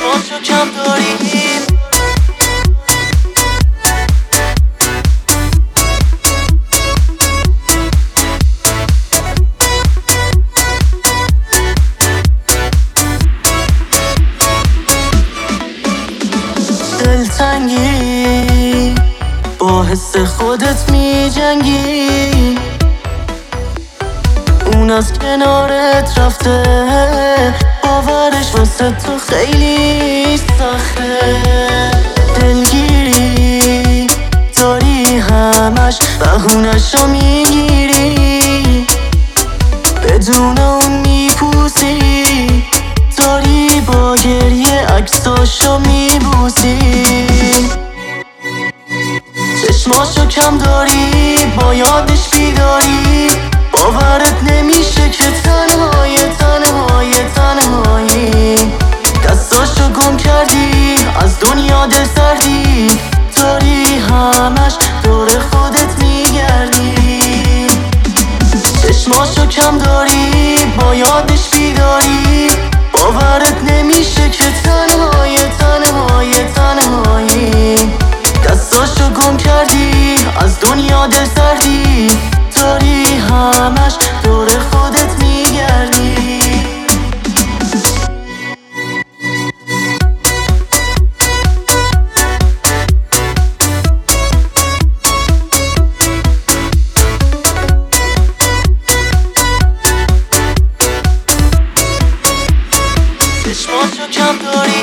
چشماتو کم داری. دلتنگی با حس خودت می جنگی، اون از کنارت رفته، باورش واسه تو خیلی سخته. دلگیری داری همش بهونشو میگیری، بدون اون میپوسی، داری با گریه عکساشو میبوسی. چشماشو کم داری، با یادش بیداری، باورت نمیشه که تنهایی دستاشو گم کردی، از دنیا دل سردی، داری همش دور خودت میگردی. چشماشو کم داری، با یادش بیداری، باورت نمیشه که تنهایی دستاشو گم کردی، از دنیا دل سردی، داری همش دور خودت میگردی. چشماتو کم داری.